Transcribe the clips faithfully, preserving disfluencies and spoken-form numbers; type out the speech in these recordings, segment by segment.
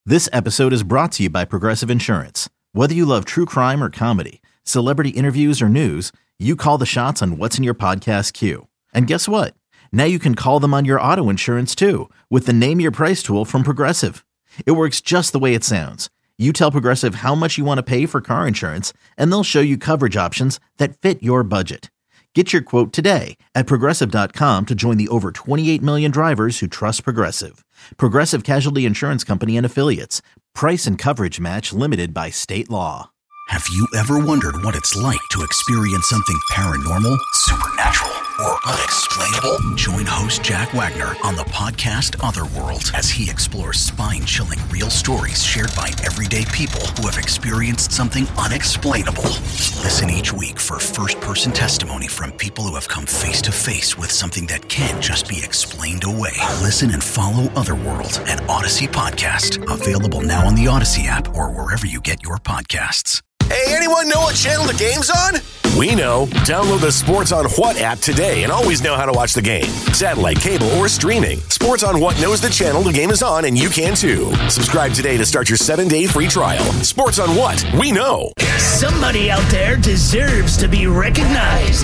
This episode is brought to you by Progressive Insurance. Whether you love true crime or comedy, celebrity interviews or news, you call the shots on what's in your podcast queue. And guess what? Now you can call them on your auto insurance too with the Name Your Price tool from Progressive. It works just the way it sounds. You tell Progressive how much you want to pay for car insurance, and they'll show you coverage options that fit your budget. Get your quote today at Progressive dot com to join the over twenty-eight million drivers who trust Progressive. Progressive Casualty Insurance Company and Affiliates. Price and coverage match limited by state law. Have you ever wondered what it's like to experience something paranormal, supernatural, or unexplainable? Join host Jack Wagner on the podcast Otherworld as he explores spine-chilling real stories shared by everyday people who have experienced something unexplainable. Listen each week for first-person testimony from people who have come face-to-face with something that can't just be explained away. Listen and follow Otherworld, an Odyssey podcast. Available now on the Odyssey app or wherever you get your podcasts. Hey, anyone know what channel the game's on? We know. Download the Sports on What app today and always know how to watch the game. Satellite, cable, or streaming. Sports on What knows the channel the game is on, and you can too. Subscribe today to start your seven-day free trial. Sports on What? We know. Somebody out there deserves to be recognized.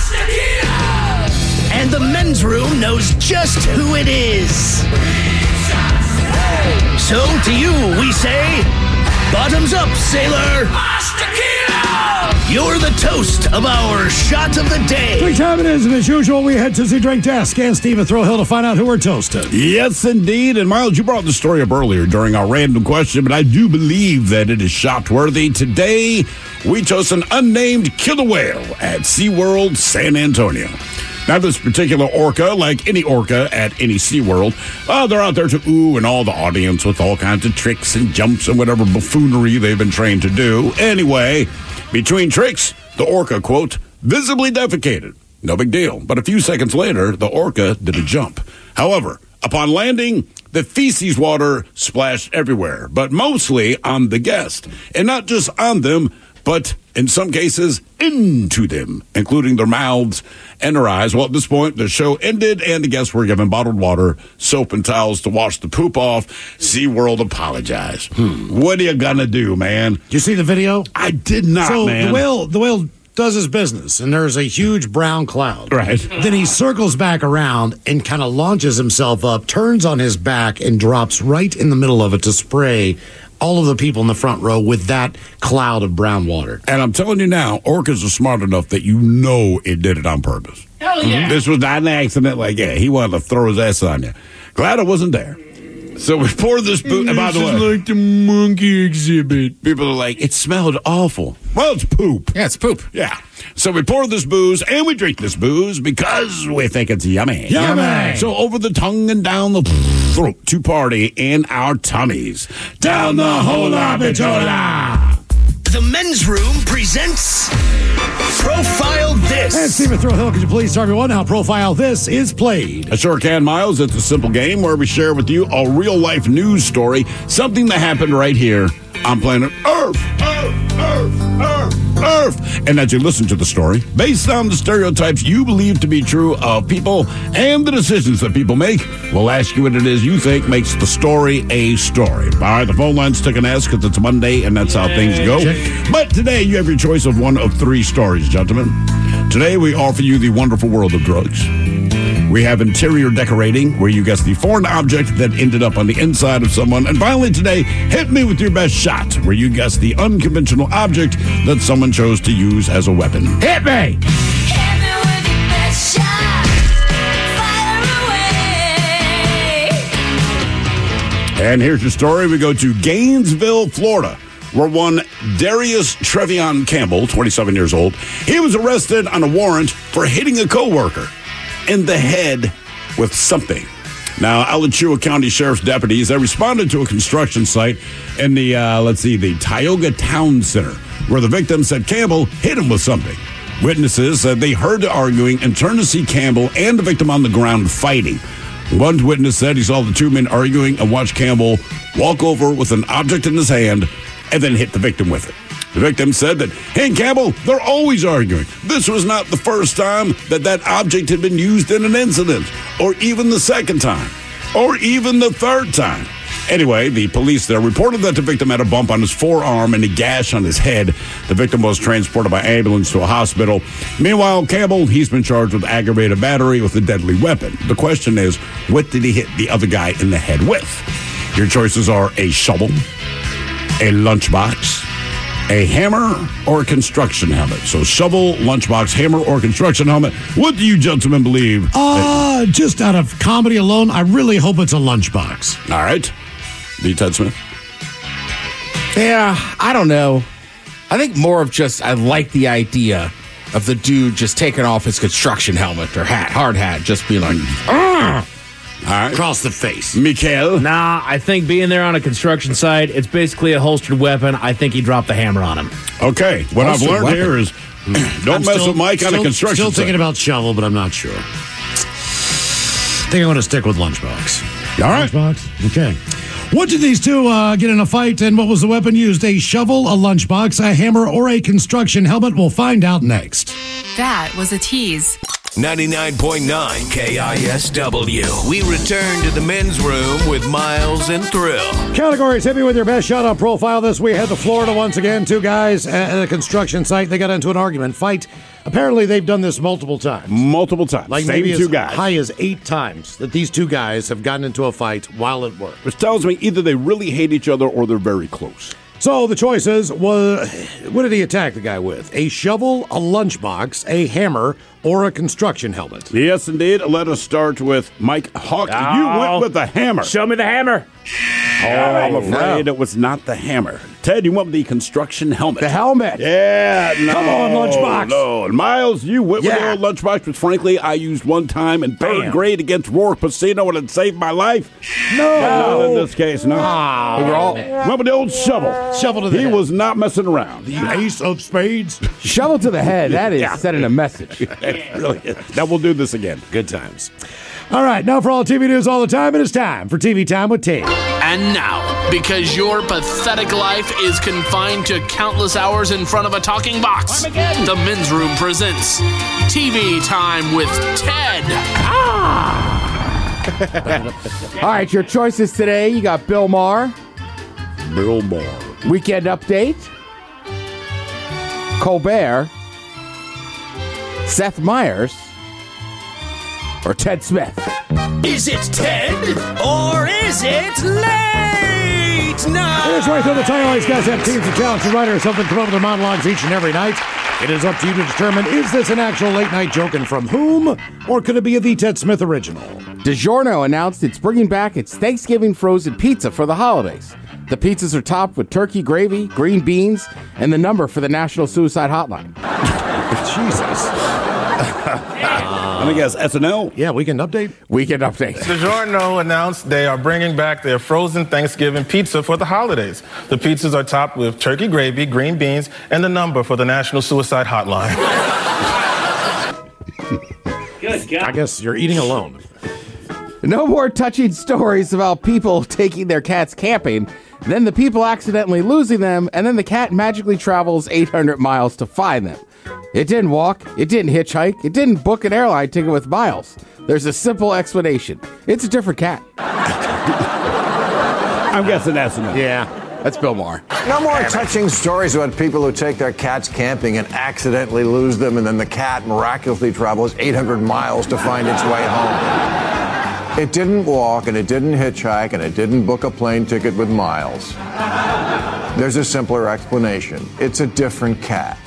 And the men's room knows just who it is. So to you, we say, bottoms up, sailor. You're the toast of our shot of the day. Drink time it is, and as usual, we head to the drink desk and Steve at Thrill Hill to find out who we're toasting. Yes, indeed. And Miles, you brought the story up earlier during our random question, but I do believe that it is shot-worthy. Today, we toast an unnamed killer whale at SeaWorld San Antonio. Now, this particular orca, like any orca at any SeaWorld, uh, they're out there to ooh and all the audience with all kinds of tricks and jumps and whatever buffoonery they've been trained to do. Anyway, between tricks, the orca, quote, visibly defecated. No big deal. But a few seconds later, the orca did a jump. However, upon landing, the feces water splashed everywhere, but mostly on the guest. And not just on them, but in some cases, into them, including their mouths and their eyes. Well, at this point, the show ended, and the guests were given bottled water, soap, and towels to wash the poop off. SeaWorld apologized. Hmm. What are you gonna do, man? Did you see the video? I did not, so man. the whale, the whale does his business, and there's a huge brown cloud. Right. Then he circles back around and kind of launches himself up, turns on his back, and drops right in the middle of it to spray all of the people in the front row with that cloud of brown water. And I'm telling you now, orcas are smart enough that you know it did it on purpose. Hell yeah. This was not an accident. Like, yeah, he wanted to throw his ass on you. Glad I wasn't there. So we poured this booze. And by the way, this is like the monkey exhibit. People are like, it smelled awful. Well, it's poop. Yeah, it's poop. Yeah. So we pour this booze and we drink this booze because we think it's yummy. Yummy. So over the tongue and down the throat to party in our tummies. Down the hola bitola. The men's room presents Profile This. And Steve at Thrill Hill, could you please tell everyone how Profile This is played? I sure can, Miles. It's a simple game where we share with you a real-life news story, something that happened right here on planet Earth, Earth, Earth, Earth, Earth. And as you listen to the story, based on the stereotypes you believe to be true of people and the decisions that people make, we'll ask you what it is you think makes the story a story. All right, the phone line's took an S because it's Monday, and that's how things go. But today, you have your choice of one of three stories, gentlemen. Today, we offer you the wonderful world of drugs. We have interior decorating, where you guess the foreign object that ended up on the inside of someone. And finally today, hit me with your best shot, where you guess the unconventional object that someone chose to use as a weapon. Hit me! Hit me with your best shot. Fire away. And here's your story. We go to Gainesville, Florida, where one Darius Trevion Campbell, twenty-seven years old, he was arrested on a warrant for hitting a coworker in the head with something. Now, Alachua County Sheriff's deputies, they responded to a construction site in the, uh, let's see, the Tioga Town Center, where the victim said Campbell hit him with something. Witnesses said they heard the arguing and turned to see Campbell and the victim on the ground fighting. One witness said he saw the two men arguing and watched Campbell walk over with an object in his hand and then hit the victim with it. The victim said that, hey, Campbell, they're always arguing. This was not the first time that that object had been used in an incident, or even the second time, or even the third time. Anyway, the police there reported that the victim had a bump on his forearm and a gash on his head. The victim was transported by ambulance to a hospital. Meanwhile, Campbell, he's been charged with aggravated battery with a deadly weapon. The question is, what did he hit the other guy in the head with? Your choices are a shovel, a lunchbox, a hammer, or a construction helmet. So shovel, lunchbox, hammer, or construction helmet. What do you gentlemen believe? Uh, just out of comedy alone, I really hope it's a lunchbox. All right. The Ted Smith. Yeah, I don't know. I think more of just, I like the idea of the dude just taking off his construction helmet or hat, hard hat, just being like, ah! All right. Across the face. Mikael. Nah, I think being there on a construction site, it's basically a holstered weapon. I think he dropped the hammer on him. Okay. What Holstered I've learned weapon. here is don't I'm mess still- with Mike on still- a construction Still site. thinking about shovel, but I'm not sure. I think I'm going to stick with lunchbox. All right. Lunchbox? Okay. What did these two uh, get in a fight, and what was the weapon used? A shovel, a lunchbox, a hammer, or a construction helmet? We'll find out next. That was a tease. ninety-nine point nine K I S W. We return to the men's room with Miles and Thrill. Categories, hit me with your best shot on profile this week. Head to Florida once again. Two guys at a construction site. They got into an argument, fight. Apparently, they've done this multiple times. Multiple times. Like Same maybe two as guys. high as eight times that these two guys have gotten into a fight while at work. Which tells me either they really hate each other or they're very close. So the choices was, what did he attack the guy with? A shovel, a lunchbox, a hammer, or a construction helmet? Yes, indeed. Let us start with Mike Hawk. Oh. You went with the hammer. Show me the hammer. Oh, I'm afraid it was not the hammer. Ted, you went with the construction helmet. the helmet. Yeah, no. Come on, Lunchbox. No. And Miles, you went Yeah. with the old lunchbox, which frankly I used one time in third Bam. grade against Rourke Casino and it saved my life. No. But not in this case, no. We were all Went with the old shovel. Shovel to the He head. was not messing around. The ace of spades. shovel to the head. That is sending a message. It really is. Now we'll do this again. Good times. All right, now for all T V news all the time, it is time for T V Time with Ted. And now, because your pathetic life is confined to countless hours in front of a talking box, the Men's Room presents T V Time with Ted. All right, your choices today. You got Bill Maher, Bill Maher. Weekend Update, Colbert, Seth Meyers, or Ted Smith. Is it Ted or is it late night? It's right through the title. These guys have teams of talented writers help them come up with their monologues each and every night. It is up to you to determine, is this an actual late night joke and from whom? Or could it be a The Ted Smith original? DiGiorno announced it's bringing back its Thanksgiving frozen pizza for the holidays. The pizzas are topped with turkey gravy, green beans, and the number for the National Suicide Hotline. Jesus. Let me guess, S N L? Yeah, Weekend Update. Weekend Update. DiGiorno announced they are bringing back their frozen Thanksgiving pizza for the holidays. The pizzas are topped with turkey gravy, green beans, and the number for the National Suicide Hotline. Good God. I guess you're eating alone. No more touching stories about people taking their cats camping, then the people accidentally losing them, and then the cat magically travels eight hundred miles to find them. It didn't walk, it didn't hitchhike, it didn't book an airline ticket with Miles. There's a simple explanation. It's a different cat. I'm guessing S N L. Yeah. That's Bill Maher. No more touching stories about people who take their cats camping and accidentally lose them, and then the cat miraculously travels eight hundred miles to find its way home. It didn't walk, and it didn't hitchhike, and it didn't book a plane ticket with Miles. There's a simpler explanation. It's a different cat.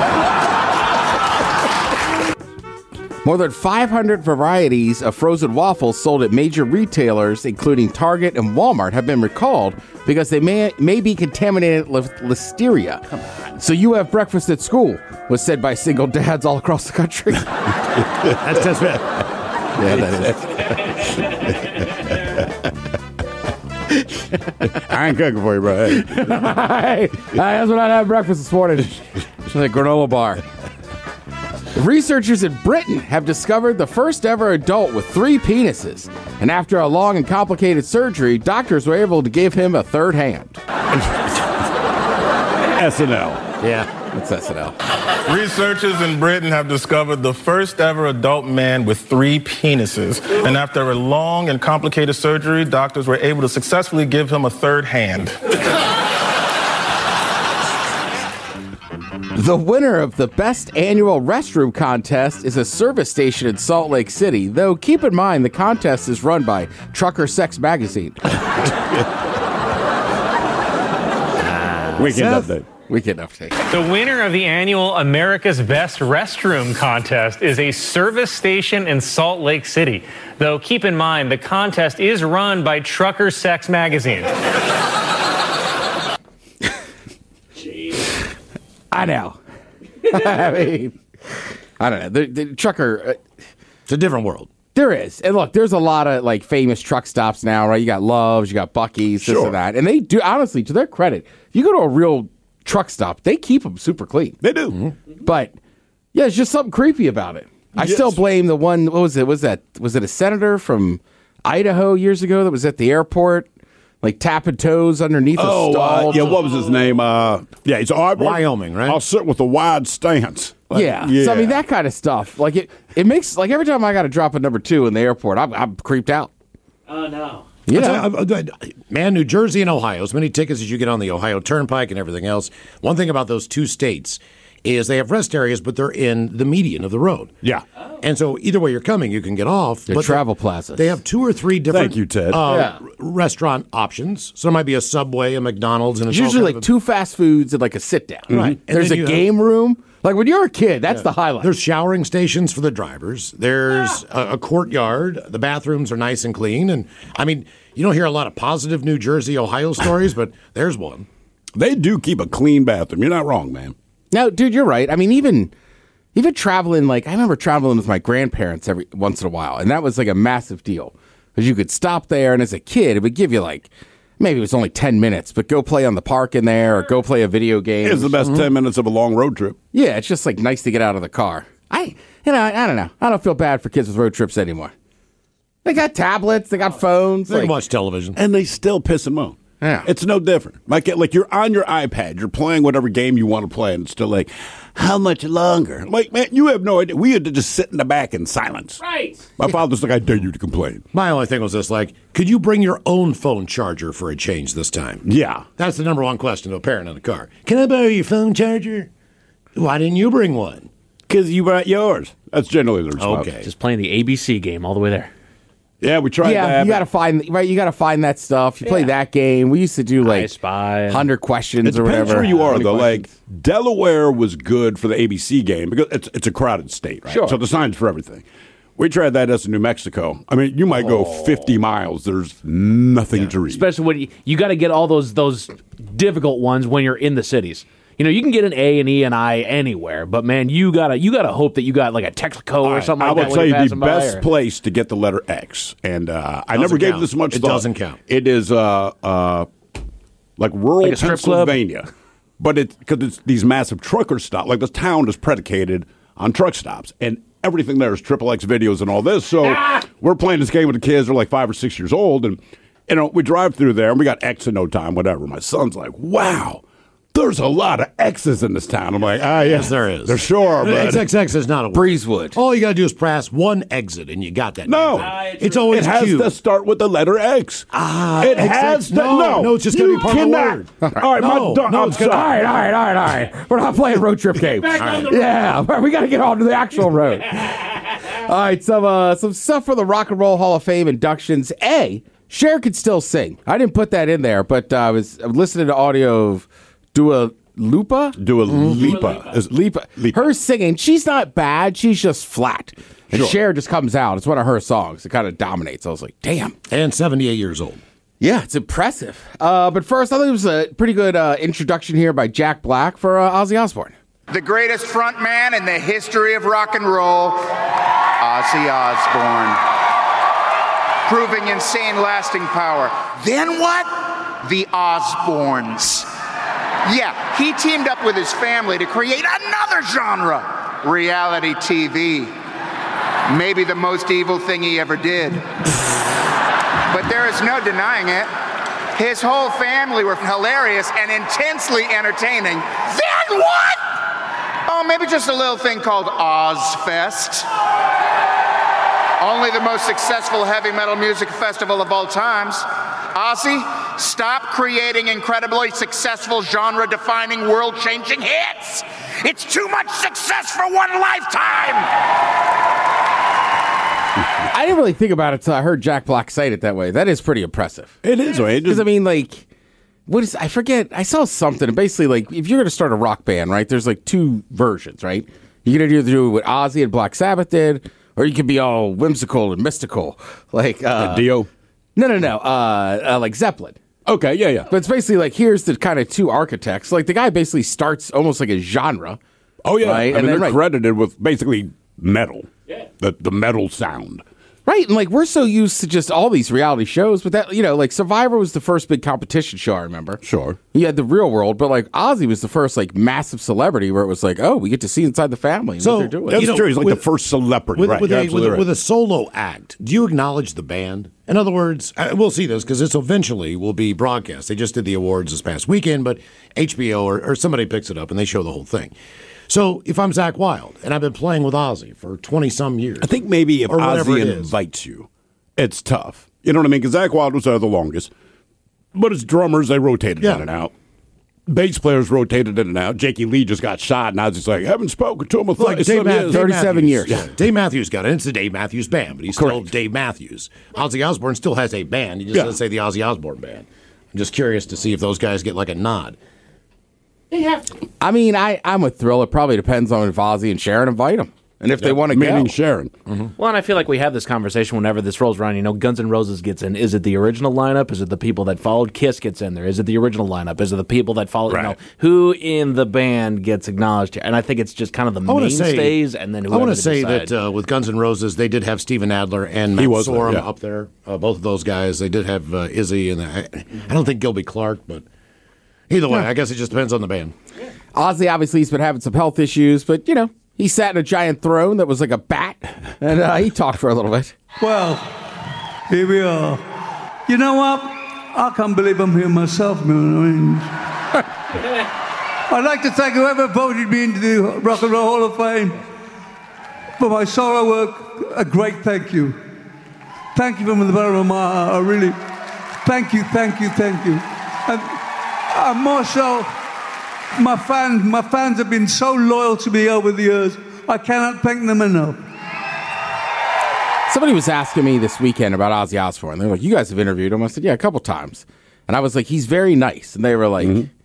More than five hundred varieties of frozen waffles sold at major retailers, including Target and Walmart, have been recalled because they may, may be contaminated with listeria. Come on. So you have breakfast at school, was said by single dads all across the country. That's Ted Smith. Yeah, that is. I ain't cooking for you, bro. Hey. Hey, that's what I had breakfast this morning. It's a granola bar. Researchers in Britain have discovered the first ever adult with three penises. And after a long and complicated surgery, doctors were able to give him a third hand. S N L. Yeah. It's S N L. Researchers in Britain have discovered the first ever adult man with three penises. And after a long and complicated surgery, doctors were able to successfully give him a third hand. The winner of the best annual restroom contest is a service station in Salt Lake City, though keep in mind the contest is run by Trucker Sex Magazine. Weekend update. Weekend update. The winner of the annual America's Best Restroom contest is a service station in Salt Lake City, though keep in mind the contest is run by Trucker Sex Magazine. I know. I mean, I don't know. The, the trucker. Uh, it's a different world. There is. And look, there's a lot of like famous truck stops now, right? You got Love's, you got Buc-ee's, this Sure. and that. And they do, honestly, to their credit, if you go to a real truck stop, they keep them super clean. They do. Mm-hmm. But, yeah, it's just something creepy about it. I Yes. still blame the one, what was it? Was that, was it a senator from Idaho years ago that was at the airport? Like tapping toes underneath Oh, a stall. uh, yeah, what was his name? Uh, yeah, he's all right. Wyoming, right? I'll sit with a wide stance. Like, yeah. So, I mean, that kind of stuff. Like, it, it makes, like, every time I got to drop a number two in the airport, I'm, I'm creeped out. Oh, no. Yeah. Man, New Jersey and Ohio, as many tickets as you get on the Ohio Turnpike and everything else. One thing about those two states is they have rest areas, but they're in the median of the road. Yeah. And so either way you're coming, you can get off. They're but travel plazas. They have two or three different Thank you, Ted. uh, Yeah. r- restaurant options. So there might be a Subway, a McDonald's, and it's It's all usually kind like of two fast foods and like a sit down. Right. And There's a then you have- game room. Like when you're a kid, that's the highlight. There's showering stations for the drivers. There's a, a courtyard. The bathrooms are nice and clean. And I mean, you don't hear a lot of positive New Jersey, Ohio stories, but there's one. They do keep a clean bathroom. You're not wrong, man. No, dude, you're right. I mean, even even traveling, like I remember traveling with my grandparents every once in a while, and that was like a massive deal because you could stop there, and as a kid, it would give you like maybe it was only ten minutes, but go play on the park in there or go play a video game. It's the best Mhm. ten minutes of a long road trip. Yeah, it's just like nice to get out of the car. I, you know, I, I don't know. I don't feel bad for kids with road trips anymore. They got tablets, they got phones. They like, can watch television. And they still piss and moan. Yeah. It's no different. Like like you're on your iPad, you're playing whatever game you want to play, and it's still like, how much longer? Like, man, you have no idea. We had to just sit in the back in silence. Right. My father's like, I dare you to complain. My only thing was this, like, could you bring your own phone charger for a change this time? Yeah. That's the number one question to a parent in the car. Can I borrow your phone charger? Why didn't you bring one? Because you brought yours. That's generally the response. Okay. Just playing the A B C game all the way there. Yeah, we tried yeah, that. you got to find right. You got to find that stuff. You play that game. We used to do like I Spy. hundred questions It or depends whatever. where you are, twenty though. Like questions. Delaware was good for the A B C game because it's it's a crowded state, right? Sure. So the sign's for everything. We tried that as in New Mexico. I mean, you might go fifty miles. There's nothing to read. Especially when you, you got to get all those those difficult ones when you're in the cities. You know, you can get an A, an E, and I anywhere, but man, you gotta you gotta hope that you got like a Texaco or something I like would that. when say you're the passing by, best or- place to get the letter X, and uh, I Doesn't never gave count. this much It thought. doesn't count. It is uh, uh, like rural Like a strip club? Pennsylvania, but it's because it's these massive trucker stops. Like this town is predicated on truck stops, and everything there is triple X videos and all this. So we're playing this game with the kids. They're like five or six years old, and you know we drive through there, and we got X in no time. Whatever. My son's like, "Wow, there's a lot of X's in this town." I'm like, "Ah, yes, there is. There sure, but X X X is not a word. Breezewood. All you got to do is press one exit, and you got that. No. damn thing. It's always it has cute. to start with the letter X. Ah, it X X. has to. No, No, no, it's just gonna you be part of the cannot. word. All right, No, my dog. no, I'm it's gonna- All sorry. right, all right, all right, all right. We're not playing road trip games. Yeah, we got to get on to the actual road. All right, some uh, some stuff for the Rock and Roll Hall of Fame inductions. A, Cher could still sing. I didn't put that in there, but uh, I was listening to audio of Dua Lipa. Dua Lipa. Is- Lipa. Her singing, she's not bad. She's just flat. And Sure. Cher just comes out. It's one of her songs. It kind of dominates. I was like, damn. And seventy-eight years old. Yeah, it's impressive. Uh, but first, I thought it was a pretty good uh, introduction here by Jack Black for uh, Ozzy Osbourne. The greatest front man in the history of rock and roll, Ozzy Osbourne. Proving insane lasting power. Then what? The Osbournes. Yeah, he teamed up with his family to create another genre, reality T V. Maybe the most evil thing he ever did. But there is no denying it. His whole family were hilarious and intensely entertaining. Then what? know, maybe just a little thing called Ozfest. Only the most successful heavy metal music festival of all times. Ozzy, stop creating incredibly successful, genre-defining, world-changing hits. It's too much success for one lifetime. I didn't really think about it until I heard Jack Black cite it that way. That is pretty impressive. It is, right? Because, I mean, like, what is, I forget, I saw something, and basically, like, if you're going to start a rock band, right, there's, like, two versions, right? You're going to either do what Ozzy and Black Sabbath did, or you could be all whimsical and mystical, like... Uh, Dio? No, no, no, uh, uh, like Zeppelin. Okay, yeah, yeah. But it's basically like, here's the kind of two architects. Like, the guy basically starts almost like a genre. Oh, yeah. Right? I And mean, then, they're right. credited with basically metal. Yeah. The, the metal sound. Right, and like we're so used to just all these reality shows, but that, you know, like Survivor was the first big competition show, I remember. Sure. You had the Real World, but like Ozzy was the first like massive celebrity where it was like, oh, we get to see inside the family and So, what they're doing. That's You know, true. He's like with- the first celebrity, With, right? with, You're a, with, absolutely a, right. with a solo act, do you acknowledge the band? In other words, uh, we'll see this because this eventually will be broadcast. They just did the awards this past weekend, but H B O or, or somebody picks it up and they show the whole thing. So if I'm Zach Wilde and I've been playing with Ozzy for twenty-some years. I think maybe if or whatever Ozzy it is. invites you, it's tough. You know what I mean? Because Zach Wilde was there the longest. But as drummers, they rotated Yeah. in and out. Bass players rotated in and out. Jakey Lee just got shot, and I was just like, haven't spoken to him in Like Dave, thirty-seven Ma- years. Dave thirty-seven Matthews. years. Yeah, Dave Matthews got it. It's the Dave Matthews Band, but he's still Correct. Dave Matthews. Ozzy Osbourne still has a band. He just Yeah. doesn't say the Ozzy Osbourne Band. I'm just curious to see if those guys get like a nod. I mean, I, I'm with Thrill. It probably depends on if Ozzy and Sharon invite him. And if they want to Meaning go. Sharon. Well, and I feel like we have this conversation whenever this rolls around. You know, Guns N' Roses gets in. Is it the original lineup? Is it the people that followed? Kiss gets in there. Is it the original lineup? Is it the people that followed? You know, Right. who in the band gets acknowledged? And I think it's just kind of the I wanna say- mainstays, and then I whoever want to they say decide. that uh, with Guns N' Roses, they did have Steven Adler and Matt He was there, Sorum yeah. up there. Uh, both of those guys. They did have uh, Izzy, and I, I don't think Gilby Clark, but either way, I guess it just depends on the band. Ozzy obviously has been having some health issues, but you know, he sat in a giant throne that was like a bat, and uh, he talked for a little bit. Well, here we are. You know what? I can't believe I'm here myself, you know what I mean? I'd like to thank whoever voted me into the Rock and Roll Hall of Fame for my solo work. A great thank you. Thank you from the bottom of my heart. I really, thank you, thank you, thank you. And, and more so, my fans, my fans have been so loyal to me over the years. I cannot thank them enough. Somebody was asking me this weekend about Ozzy Osbourne. They were like, you guys have interviewed him? I said, yeah, a couple times. And I was like, he's very nice. And they were like, Mm-hmm.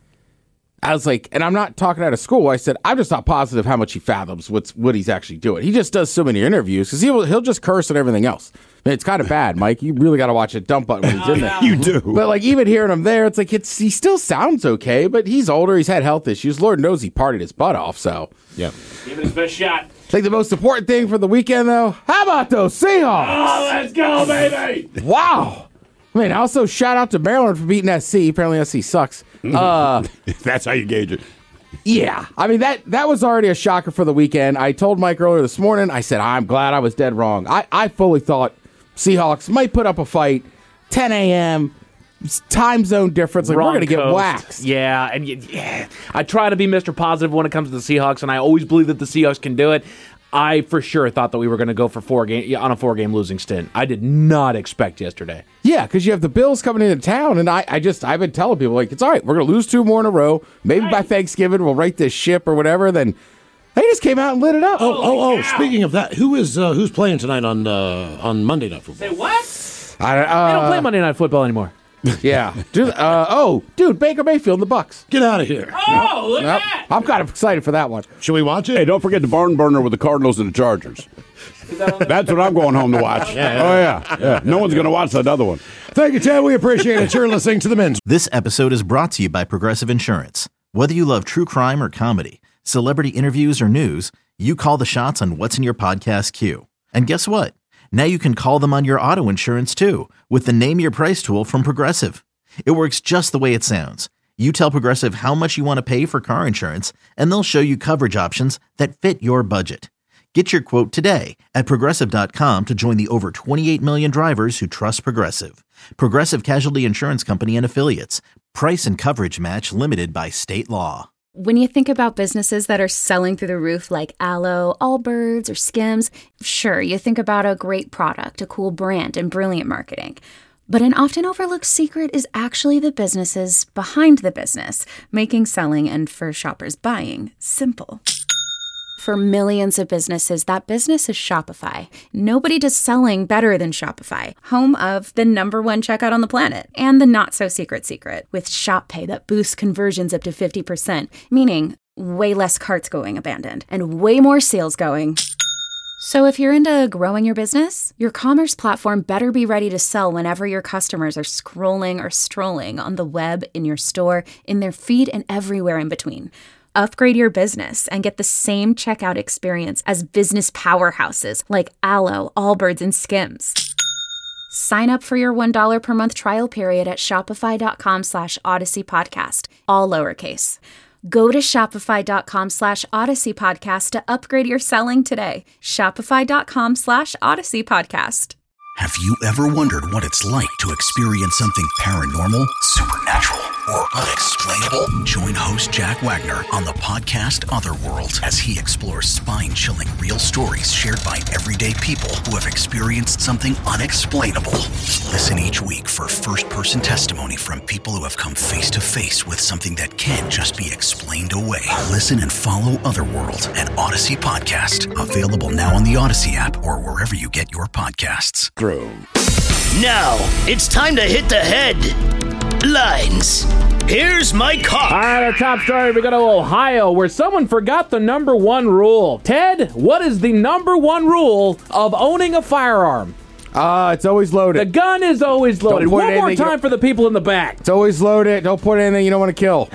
I was like, and I'm not talking out of school. I said, I'm just not positive how much he fathoms what's what he's actually doing. He just does so many interviews because he'll, he'll just curse and everything else. I mean, it's kind of bad, Mike. You really got to watch it dump button when he's in there. You do. But like even hearing him there, it's like it's he still sounds okay, but he's older. He's had health issues. Lord knows he partied his butt off. So yeah, give it his best shot. I think the most important thing for the weekend, though, how about those Seahawks? Oh, let's go, baby! Wow. I mean, also shout out to Maryland for beating S C. Apparently S C sucks. Uh, That's how you gauge it. yeah. I mean, that that was already a shocker for the weekend. I told Mike earlier this morning, I said, I'm glad I was dead wrong. I, I fully thought Seahawks might put up a fight, ten a.m., time zone difference. Like, Wrong we're going to get coast. waxed. Yeah, and y- yeah, I try to be Mister Positive when it comes to the Seahawks, and I always believe that the Seahawks can do it. I for sure thought that we were going to go for four game on a four game losing stint. I did not expect yesterday. Yeah, because you have the Bills coming into town, and I, I just, I've been telling people, like, it's all right. We're going to lose two more in a row. Maybe by Thanksgiving we'll right this ship or whatever. Then they just came out and lit it up. Oh, oh, oh! Speaking of that, who is uh, who's playing tonight on uh, on Monday Night Football? Say what? I, uh, They don't play Monday Night Football anymore. Yeah. Dude, uh, oh, dude, Baker Mayfield and the Bucks. Get out of here! Oh, look Yep. I'm kind of excited for that one. Should we watch it? Hey, don't forget the barn burner with the Cardinals and the Chargers. That's what I'm going home to watch. Yeah. Oh, yeah. yeah. No one's going to watch that other one. Thank you, Ted. We appreciate it. You're listening to the Men's. This episode is brought to you by Progressive Insurance. Whether you love true crime or comedy, celebrity interviews or news, you call the shots on what's in your podcast queue. And guess what? Now you can call them on your auto insurance too with the Name Your Price tool from Progressive. It works just the way it sounds. You tell Progressive how much you want to pay for car insurance, and they'll show you coverage options that fit your budget. Get your quote today at Progressive dot com to join the over twenty-eight million drivers who trust Progressive. Progressive Casualty Insurance Company and Affiliates. Price and coverage match limited by state law. When you think about businesses that are selling through the roof like Aloe, Allbirds, or Skims, sure, you think about a great product, a cool brand, and brilliant marketing. But an often overlooked secret is actually the businesses behind the business, making selling and for shoppers buying simple. For millions of businesses, that business is Shopify. Nobody does selling better than Shopify, home of the number one checkout on the planet and the not-so-secret secret with Shop Pay that boosts conversions up to fifty percent, meaning way less carts going abandoned and way more sales going. So if you're into growing your business, your commerce platform better be ready to sell whenever your customers are scrolling or strolling on the web, in your store, in their feed, and everywhere in between. Upgrade your business and get the same checkout experience as business powerhouses like Aloe, Allbirds, and Skims. Sign up for your one dollar per month trial period at shopify.com slash Odyssey Podcast, all lowercase. Go to shopify.com slash Odyssey Podcast to upgrade your selling today. Shopify.com slash Odyssey Podcast. Have you ever wondered what it's like to experience something paranormal, supernatural, or unexplainable? Join host Jack Wagner on the podcast Otherworld as he explores spine-chilling real stories shared by everyday people who have experienced something unexplainable. Listen each week for first-person testimony from people who have come face-to-face with something that can't just be explained away. Listen and follow Otherworld, an Odyssey podcast. Available now on the Odyssey app or wherever you get your podcasts. Now, it's time to hit the headlines. Here's my cop. All right, our top story, we go to Ohio, where someone forgot the number one rule. Ted, what is the number one rule of owning a firearm? Uh, it's always loaded. The gun is always loaded. One more time for the people in the back. It's always loaded. Don't put anything you don't want to kill.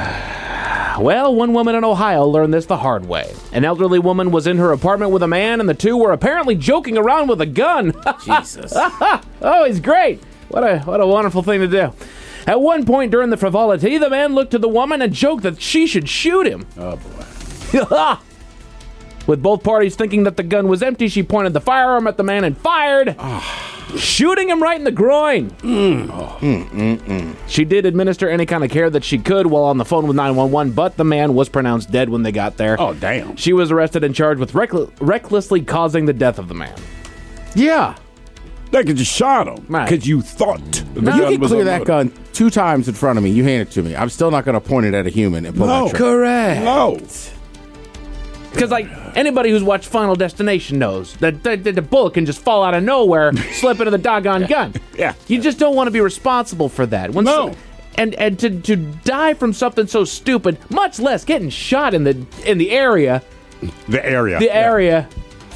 Well, one woman in Ohio learned this the hard way. An elderly woman was in her apartment with a man, and the two were apparently joking around with a gun. Jesus. Oh, he's great. What a what a wonderful thing to do. At one point during the frivolity, the man looked to the woman and joked that she should shoot him. Oh, boy. With both parties thinking that the gun was empty, she pointed the firearm at the man and fired, shooting him right in the groin. Mm. Oh. Mm, mm, mm. She did administer any kind of care that she could while on the phone with nine one one, but the man was pronounced dead when they got there. Oh, damn. She was arrested and charged with reckl- recklessly causing the death of the man. Yeah. They could just shot him because Right. you thought the No, gun you can was clear that unloaded. gun two times in front of me. You hand it to me. I'm still not going to point it at a human and pull No. that trigger. Correct. No. Because, like, anybody who's watched Final Destination knows that the, the, the bullet can just fall out of nowhere, slip into the doggone gun. Yeah. You just don't want to be responsible for that. When No. so- and and to, to die from something so stupid, much less getting shot in the in the area, The area. the area,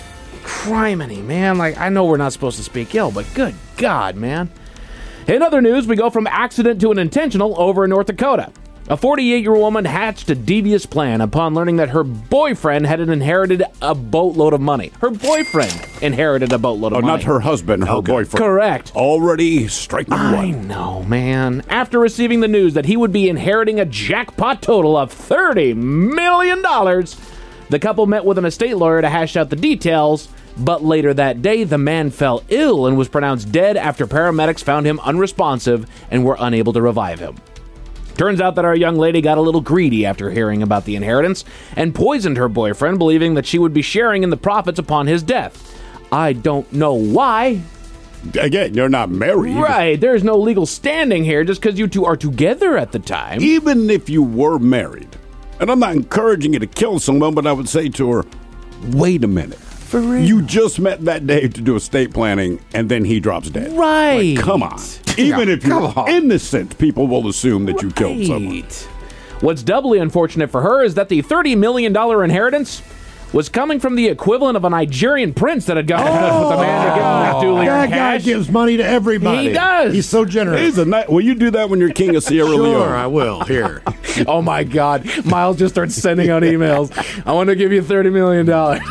criminy, man. Like, I know we're not supposed to speak ill, but good God, man. In other news, we go from accident to an intentional over in North Dakota. A forty-eight-year-old woman hatched a devious plan upon learning that her boyfriend had inherited a boatload of money. Her boyfriend inherited a boatload of Oh, money. not her husband, her boyfriend. Correct. Already strike number I one. know, man. After receiving the news that he would be inheriting a jackpot total of thirty million dollars, the couple met with an estate lawyer to hash out the details, but later that day, the man fell ill and was pronounced dead after paramedics found him unresponsive and were unable to revive him. Turns out that our young lady got a little greedy after hearing about the inheritance and poisoned her boyfriend, believing that she would be sharing in the profits upon his death. I don't know why. Again, you're not married. Right, there's no legal standing here just because you two are together at the time. Even if you were married, and I'm not encouraging you to kill someone, but I would say to her, wait a minute. For real? You just met that day to do estate planning, and then he drops dead. Right. Like, come on. Even Yeah, if you're come on. innocent, people will assume that you killed someone. What's doubly unfortunate for her is that the thirty million dollars inheritance was coming from the equivalent of a Nigerian prince that had gotten in touch with the man to give him that duly That earned guy cash. gives money to everybody. He does. He's so generous. He's a ni- will you do that when you're king of Sierra Leone? Sure, I will. Here. Oh my God. Miles just starts sending out emails. I want to give you thirty million dollars.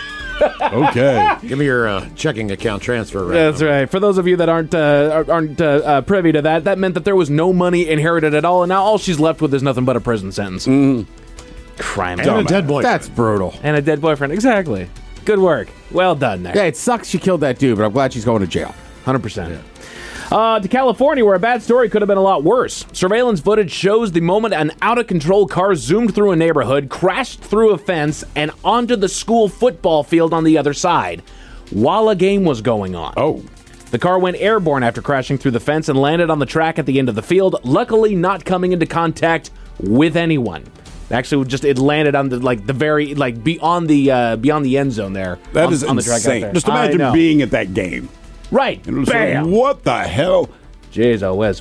Okay. Give me your uh, checking account transfer. Right That's now. right. For those of you that aren't uh, aren't uh, uh, privy to that, that meant that there was no money inherited at all, and now all she's left with is nothing but a prison sentence. Mm. Crime. And a dead boyfriend. That's brutal. And a dead boyfriend. Exactly. Good work. Well done there. Yeah, it sucks she killed that dude, but I'm glad she's going to jail. one hundred percent. Uh, to California, where a bad story could have been a lot worse. Surveillance footage shows the moment an out-of-control car zoomed through a neighborhood, crashed through a fence, and onto the school football field on the other side, while a game was going on. Oh. The car went airborne after crashing through the fence and landed on the track at the end of the field, luckily not coming into contact with anyone. Actually, just it landed on the like the very like beyond the uh, beyond the end zone there. That on, is on the track out insane. there. Just imagine being at that game. Right. And it was Bam. like, what the hell? Jeez, oh whiz.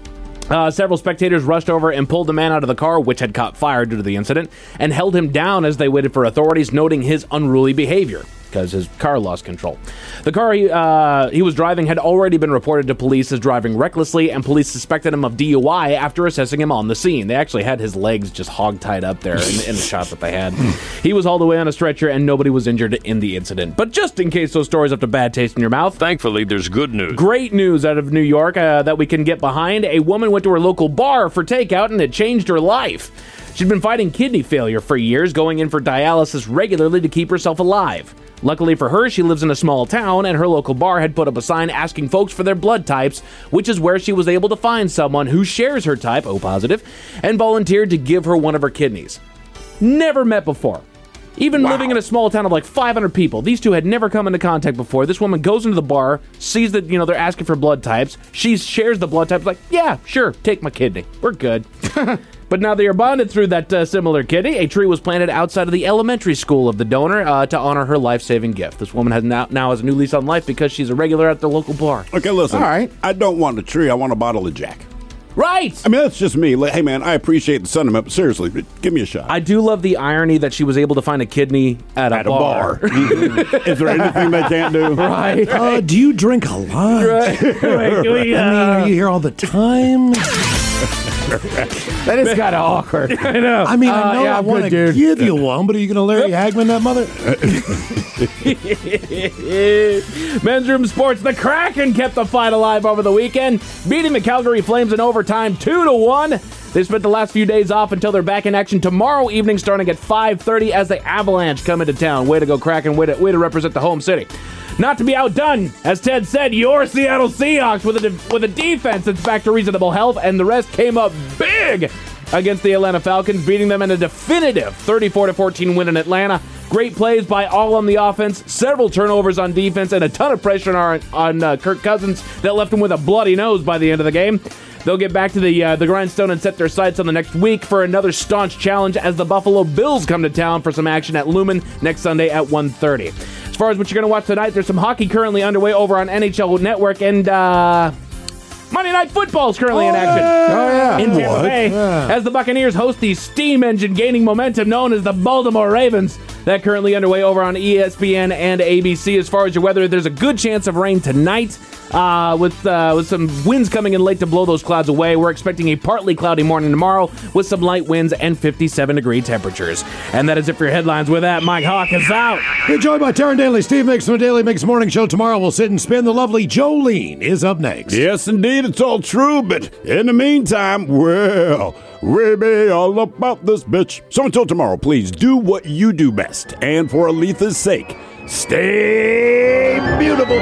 Uh, several spectators rushed over and pulled the man out of the car, which had caught fire due to the incident, and held him down as they waited for authorities, noting his unruly behavior because his car lost control. The car he, uh, he was driving had already been reported to police as driving recklessly, and police suspected him of D U I after assessing him on the scene. They actually had his legs just hog-tied up there in, in the shot that they had. He was hauled away on a stretcher, and nobody was injured in the incident. But just in case those stories left a bad taste in your mouth, thankfully there's good news. Great news out of New York uh, that we can get behind. A woman went to her local bar for takeout, and it changed her life. She'd been fighting kidney failure for years, going in for dialysis regularly to keep herself alive. Luckily for her, she lives in a small town, and her local bar had put up a sign asking folks for their blood types, which is where she was able to find someone who shares her type, O positive, and volunteered to give her one of her kidneys. Never met before. Even wow. living in a small town of like five hundred people, these two had never come into contact before. This woman goes into the bar, sees that, you know, they're asking for blood types. She shares the blood types, like, yeah, sure, take my kidney. We're good. But now they are bonded through that uh, similar kidney. A tree was planted outside of the elementary school of the donor uh, to honor her life-saving gift. This woman has now, now has a new lease on life because she's a regular at the local bar. Okay, listen. All right. I don't want a tree. I want a bottle of Jack. Right. I mean, that's just me. Like, hey, man, I appreciate the sentiment, but seriously, give me a shot. I do love the irony that she was able to find a kidney at a at bar. A bar. Mm-hmm. Is there anything they can't do? Right. Uh, do you drink a lot? Right. right. We, uh, I mean, are you here all the time? That is kind of awkward. I know. I mean, I Uh, know yeah, I I'm want to good, dude. give you one, but are you going to Larry Hagman that mother? Men's Room Sports, the Kraken kept the fight alive over the weekend, beating the Calgary Flames in overtime two to one. They spent the last few days off until they're back in action tomorrow evening starting at five thirty as the Avalanche come into town. Way to go, Kraken. Way to, way to represent the home city. Not to be outdone, as Ted said, your Seattle Seahawks with a, de- with a defense that's back to reasonable health, and the rest came up big against the Atlanta Falcons, beating them in a definitive thirty-four to fourteen win in Atlanta. Great plays by all on the offense, several turnovers on defense, and a ton of pressure on, on uh, Kirk Cousins that left him with a bloody nose by the end of the game. They'll get back to the uh, the grindstone and set their sights on the next week for another staunch challenge as the Buffalo Bills come to town for some action at Lumen next Sunday at one thirty. As far as what you're going to watch tonight, there's some hockey currently underway over on N H L Network, and uh, Monday Night Football is currently oh, in action. Oh, yeah. In Tampa What? Bay, Yeah. as the Buccaneers host the steam engine gaining momentum known as the Baltimore Ravens. That currently underway over on E S P N and A B C. As far as your weather, there's a good chance of rain tonight, uh, with uh, with some winds coming in late to blow those clouds away. We're expecting a partly cloudy morning tomorrow with some light winds and fifty-seven degree temperatures. And that is it for your headlines. With that, Mike Hawk is out. You're joined by Taryn Daly, Steve Mix from the Daily Mix Morning Show. Tomorrow we'll sit and spin. The lovely Jolene is up next. Yes, indeed, it's all true, but in the meantime, well, we be all about this bitch. So until tomorrow, please do what you do best. And for Aletha's sake, stay beautiful.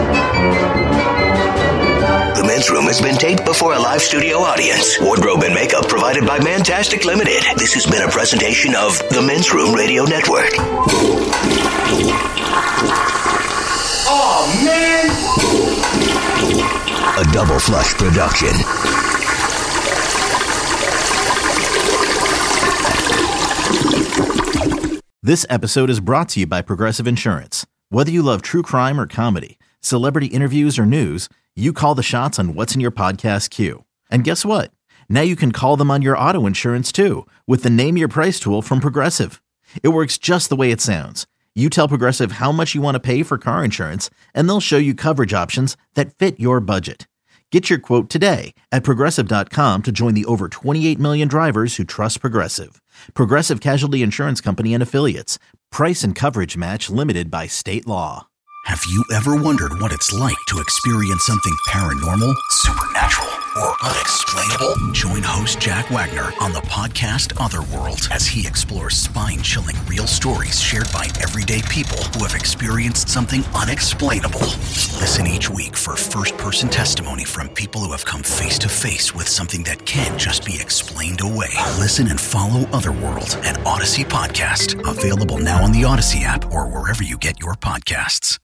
The Men's Room has been taped before a live studio audience. Wardrobe and makeup provided by Mantastic Limited. This has been a presentation of the Men's Room Radio Network. Oh, man! A Double Flush production. This episode is brought to you by Progressive Insurance. Whether you love true crime or comedy, celebrity interviews or news, you call the shots on what's in your podcast queue. And guess what? Now you can call them on your auto insurance too with the Name Your Price tool from Progressive. It works just the way it sounds. You tell Progressive how much you want to pay for car insurance, and they'll show you coverage options that fit your budget. Get your quote today at Progressive dot com to join the over twenty-eight million drivers who trust Progressive. Progressive Casualty Insurance Company and Affiliates. Price and coverage match limited by state law. Have you ever wondered what it's like to experience something paranormal, supernatural, or unexplainable? Join host Jack Wagner on the podcast Otherworld as he explores spine-chilling real stories shared by everyday people who have experienced something unexplainable. Listen each week for first-person testimony from people who have come face-to-face with something that can't just be explained away. Listen and follow Otherworld, an Odyssey podcast. Available now on the Odyssey app or wherever you get your podcasts.